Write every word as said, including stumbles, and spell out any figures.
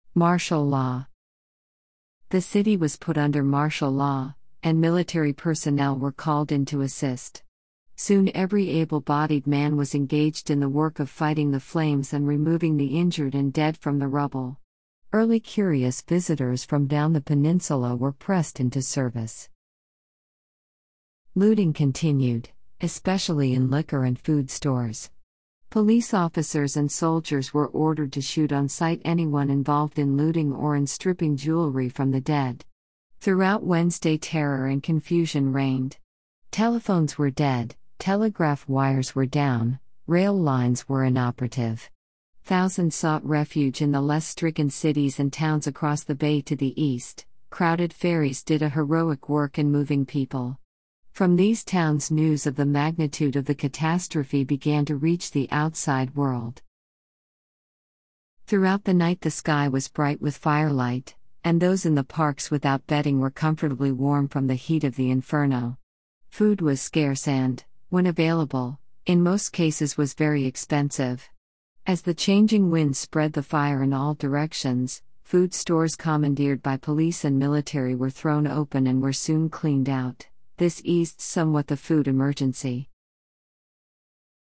Martial law. The city was put under martial law, and military personnel were called in to assist. Soon every able-bodied man was engaged in the work of fighting the flames and removing the injured and dead from the rubble. Early curious visitors from down the peninsula were pressed into service. Looting continued, especially in liquor and food stores. Police officers and soldiers were ordered to shoot on sight anyone involved in looting or in stripping jewelry from the dead. Throughout Wednesday, terror and confusion reigned. Telephones were dead, telegraph wires were down, rail lines were inoperative. Thousands sought refuge in the less stricken cities and towns across the bay to the east. Crowded ferries did a heroic work in moving people. From these towns, news of the magnitude of the catastrophe began to reach the outside world. Throughout the night, the sky was bright with firelight, and those in the parks without bedding were comfortably warm from the heat of the inferno. Food was scarce and, when available, in most cases was very expensive. As the changing wind spread the fire in all directions, food stores commandeered by police and military were thrown open and were soon cleaned out. This eased somewhat the food emergency.